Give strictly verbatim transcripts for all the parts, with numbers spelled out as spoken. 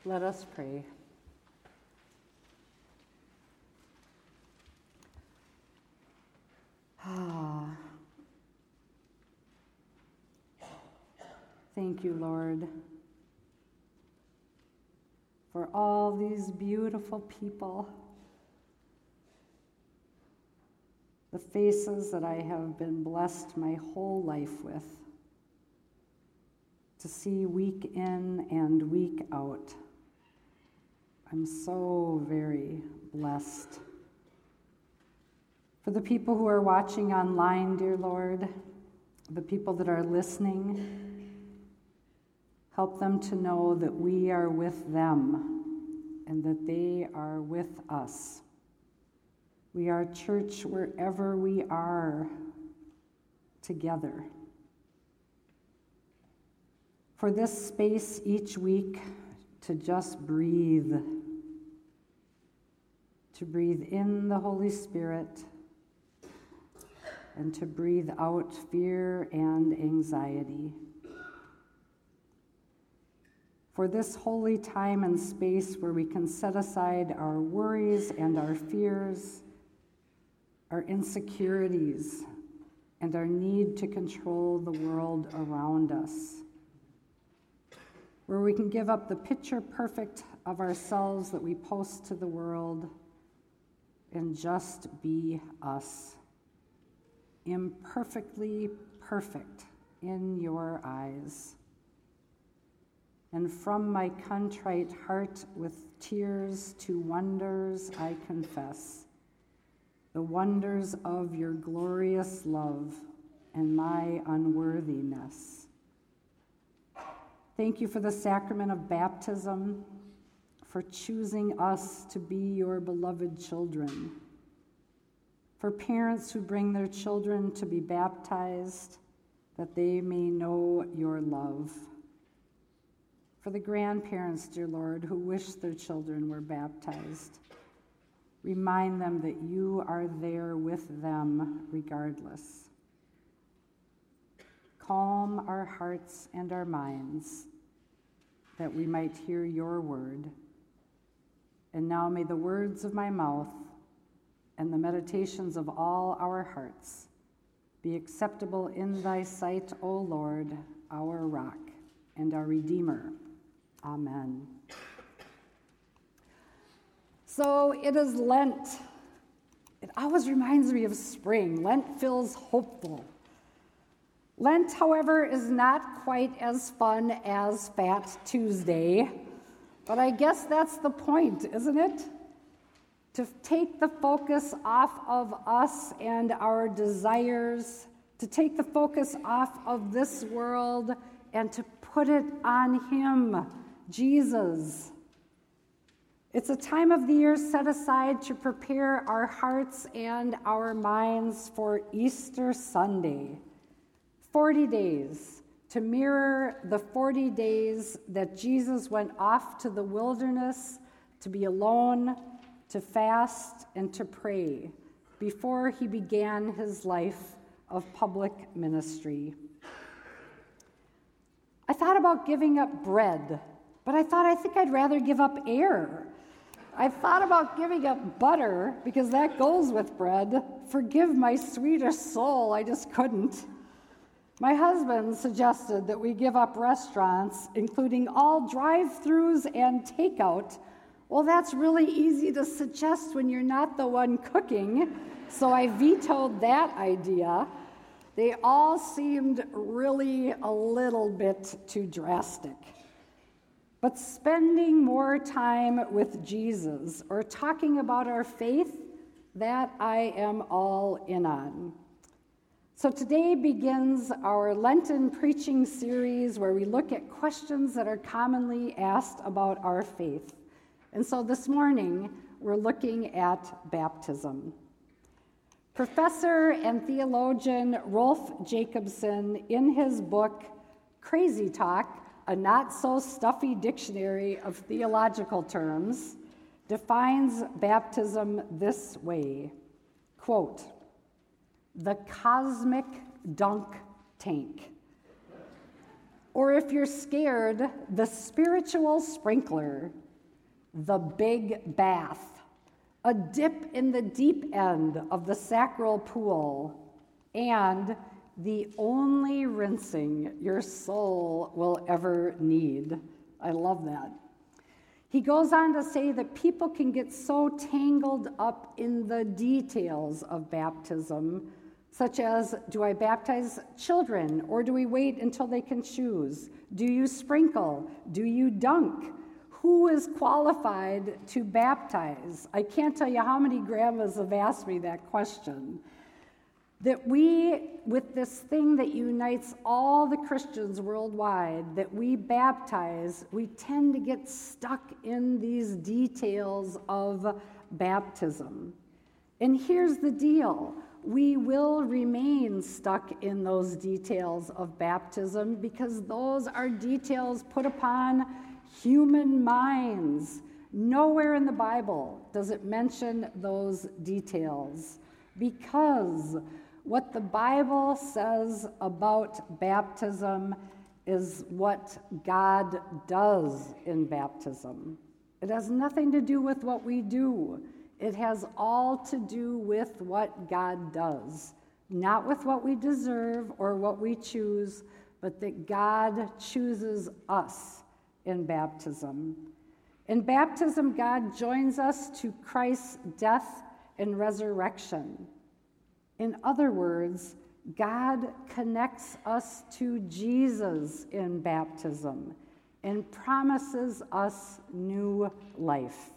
Let us pray. Ah. Thank you, Lord, for all these beautiful people, the faces that I have been blessed my whole life with, to see week in and week out. I'm so very blessed. For the people who are watching online, dear Lord, the people that are listening, help them to know that we are with them and that they are with us. We are church wherever we are together. For this space each week to just breathe, to breathe in the Holy Spirit and to breathe out fear and anxiety. For this holy time and space where we can set aside our worries and our fears, our insecurities, and our need to control the world around us. Where we can give up the picture perfect of ourselves that we post to the world and just be us. Imperfectly perfect in your eyes. And from my contrite heart with tears to wonders I confess the wonders of your glorious love and my unworthiness. Thank you for the sacrament of baptism, for choosing us to be your beloved children, for parents who bring their children to be baptized, that they may know your love. For the grandparents, dear Lord, who wish their children were baptized, remind them that you are there with them regardless. Calm our hearts and our minds that we might hear your word. And now may the words of my mouth and the meditations of all our hearts be acceptable in thy sight, O Lord, our rock and our Redeemer. Amen. So it is Lent. It always reminds me of spring. Lent feels hopeful. Lent, however, is not quite as fun as Fat Tuesday, but I guess that's the point, isn't it? To take the focus off of us and our desires, to take the focus off of this world and to put it on Him, Jesus. It's a time of the year set aside to prepare our hearts and our minds for Easter Sunday. forty days to mirror the forty days that Jesus went off to the wilderness to be alone, to fast, and to pray before he began his life of public ministry. I thought about giving up bread, but I thought I think I'd rather give up air. I thought about giving up butter because that goes with bread. Forgive my sweeter soul, I just couldn't. My husband suggested that we give up restaurants, including all drive-thrus and takeout. Well, that's really easy to suggest when you're not the one cooking, so I vetoed that idea. They all seemed really a little bit too drastic. But spending more time with Jesus or talking about our faith, that I am all in on. So today begins our Lenten preaching series where we look at questions that are commonly asked about our faith. And so this morning, we're looking at baptism. Professor and theologian Rolf Jacobson, in his book, Crazy Talk, a not-so-stuffy dictionary of theological terms, defines baptism this way, quote, the cosmic dunk tank, Or if you're scared, the spiritual sprinkler, the big bath, a dip in the deep end of the sacral pool, and the only rinsing your soul will ever need. I love that. He goes on to say that people can get so tangled up in the details of baptism, such as, do I baptize children, or do we wait until they can choose? Do you sprinkle? Do you dunk? Who is qualified to baptize? I can't tell you how many grandmas have asked me that question. That we, with this thing that unites all the Christians worldwide, that we baptize, we tend to get stuck in these details of baptism. And here's the deal. We will remain stuck in those details of baptism because those are details put upon human minds. Nowhere in the Bible does it mention those details, because what the Bible says about baptism is what God does in baptism. It has nothing to do with what we do. It has all to do with what God does, not with what we deserve or what we choose, but that God chooses us in baptism. In baptism, God joins us to Christ's death and resurrection. In other words, God connects us to Jesus in baptism and promises us new life.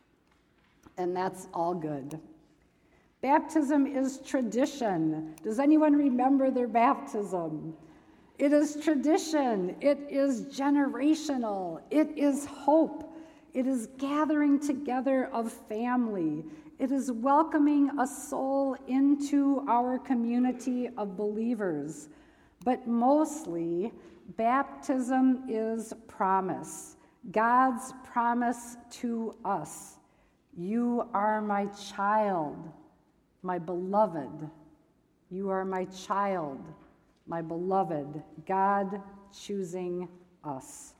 And that's all good. Baptism is tradition. Does anyone remember their baptism? It is tradition. It is generational. It is hope. It is gathering together of family. It is welcoming a soul into our community of believers. But mostly, baptism is promise. God's promise to us. You are my child, my beloved. You are my child, my beloved. God choosing us.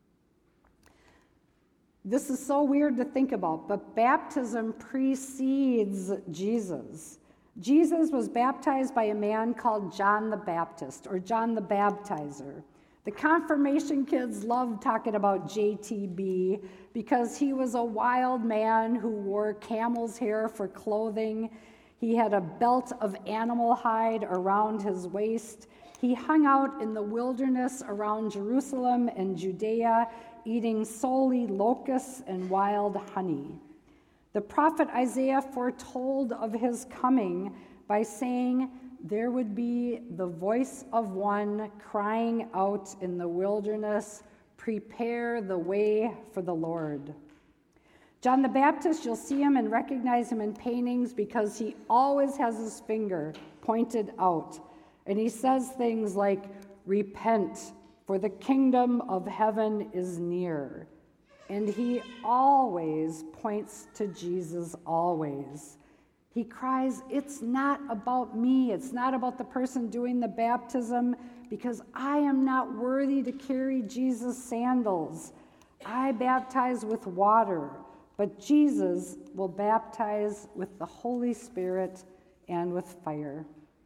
This is so weird to think about, but baptism precedes Jesus. Jesus was baptized by a man called John the Baptist, or John the Baptizer. The confirmation kids love talking about J T B because he was a wild man who wore camel's hair for clothing. He had a belt of animal hide around his waist. He hung out in the wilderness around Jerusalem and Judea, eating solely locusts and wild honey. The prophet Isaiah foretold of his coming by saying, there would be the voice of one crying out in the wilderness, prepare the way for the Lord. John the Baptist, you'll see him and recognize him in paintings because he always has his finger pointed out. And he says things like, repent, for the kingdom of heaven is near. And he always points to Jesus, always. He cries, it's not about me. It's not about the person doing the baptism, because I am not worthy to carry Jesus' sandals. I baptize with water, but Jesus will baptize with the Holy Spirit and with fire.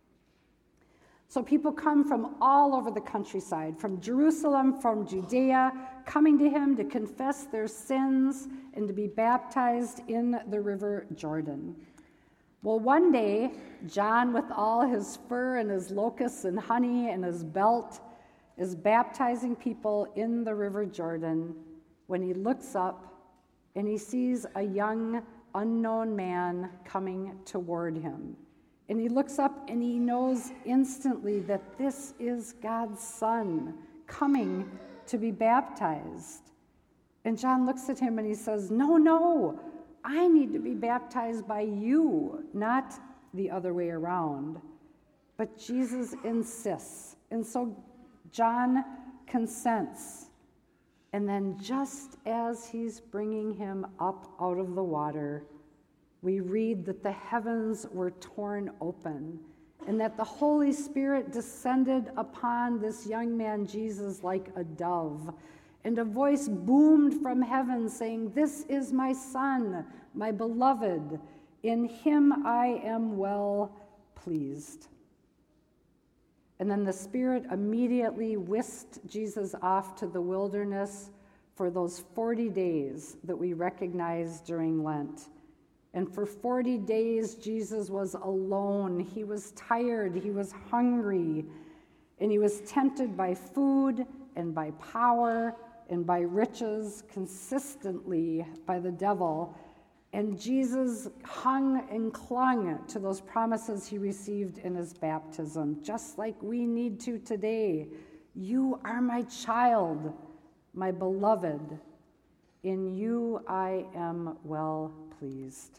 So people come from all over the countryside, from Jerusalem, from Judea, coming to him to confess their sins and to be baptized in the river Jordan. Well, one day, John, with all his fur and his locusts and honey and his belt, is baptizing people in the river Jordan when he looks up and he sees a young, unknown man coming toward him. And he looks up and he knows instantly that this is God's Son coming to be baptized. And John looks at him and he says, no, no, I need to be baptized by you, not the other way around. But Jesus insists. And so John consents. And then just as he's bringing him up out of the water, we read that the heavens were torn open and that the Holy Spirit descended upon this young man Jesus like a dove, and a voice boomed from heaven saying, "This is my Son, my beloved. In him I am well pleased." And then the Spirit immediately whisked Jesus off to the wilderness for those forty days that we recognize during Lent. And for forty days, Jesus was alone. He was tired, he was hungry, and he was tempted by food and by power and by riches, consistently by the devil. And Jesus hung and clung to those promises he received in his baptism, just like we need to today. "You are my child, my beloved. In you I am well pleased."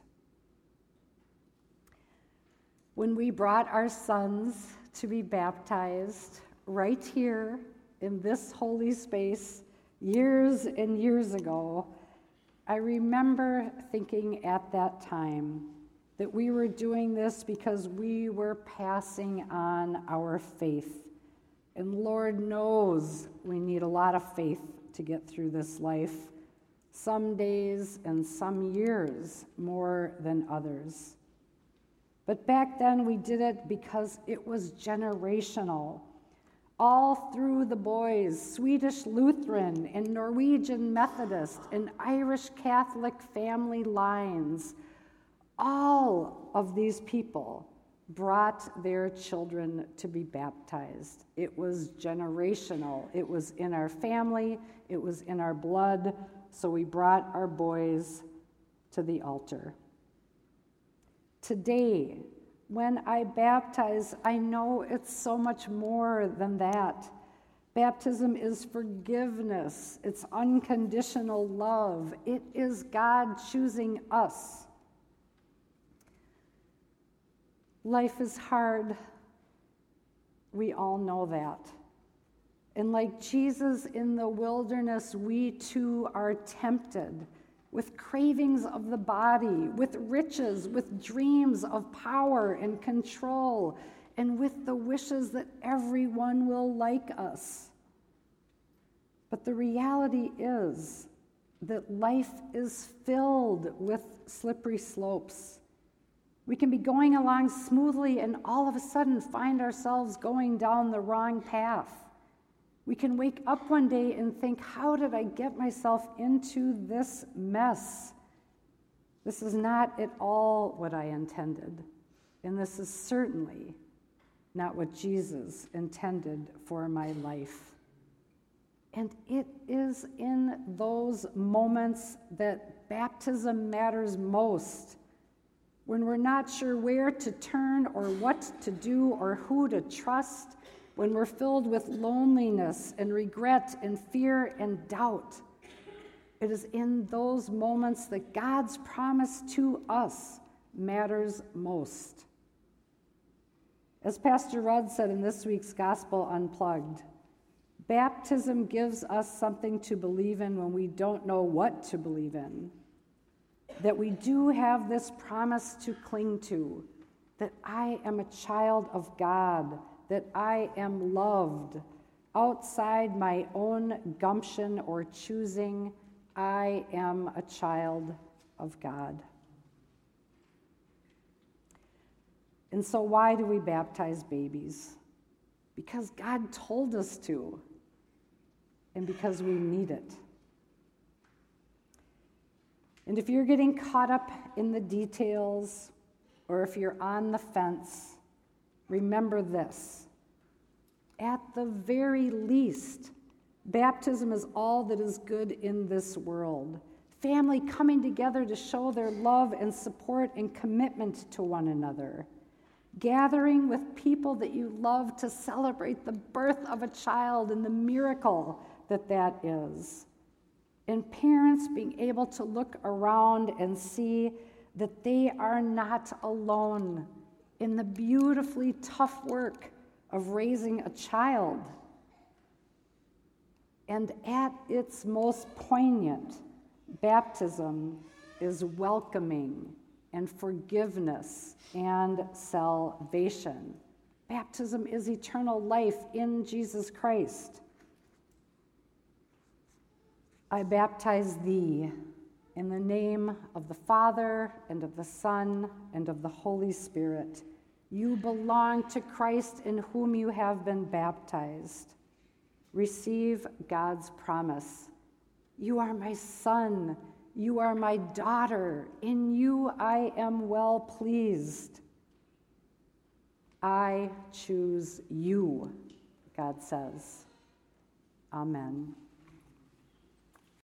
When we brought our sons to be baptized right here in this holy space years and years ago, I remember thinking at that time that we were doing this because we were passing on our faith. And Lord knows we need a lot of faith to get through this life, some days and some years more than others. But back then we did it because it was generational. All through the boys, Swedish Lutheran and Norwegian Methodist and Irish Catholic family lines, all of these people brought their children to be baptized. It was generational. It was in our family. It was in our blood. So we brought our boys to the altar. Today, when I baptize, I know it's so much more than that. Baptism is forgiveness. It's unconditional love. It is God choosing us. Life is hard. We all know that. And like Jesus in the wilderness, we too are tempted with cravings of the body, with riches, with dreams of power and control, and with the wishes that everyone will like us. But the reality is that life is filled with slippery slopes. We can be going along smoothly and all of a sudden find ourselves going down the wrong path. We can wake up one day and think, how did I get myself into this mess? This is not at all what I intended. And this is certainly not what Jesus intended for my life. And it is in those moments that baptism matters most. When we're not sure where to turn or what to do or who to trust, when we're filled with loneliness and regret and fear and doubt. It is in those moments that God's promise to us matters most. As Pastor Rudd said in this week's Gospel Unplugged, baptism gives us something to believe in when we don't know what to believe in. That we do have this promise to cling to, that I am a child of God, that I am loved. Outside my own gumption or choosing, I am a child of God. And so why do we baptize babies? Because God told us to, and because we need it. And if you're getting caught up in the details, or if you're on the fence, remember this. At the very least, baptism is all that is good in this world. Family coming together to show their love and support and commitment to one another. Gathering with people that you love to celebrate the birth of a child and the miracle that that is. And parents being able to look around and see that they are not alone in the beautifully tough work of raising a child. And at its most poignant, baptism is welcoming and forgiveness and salvation. Baptism is eternal life in Jesus Christ. I baptize thee in the name of the Father, and of the Son, and of the Holy Spirit. You belong to Christ, in whom you have been baptized. Receive God's promise. You are my son. You are my daughter. In you I am well pleased. I choose you, God says. Amen.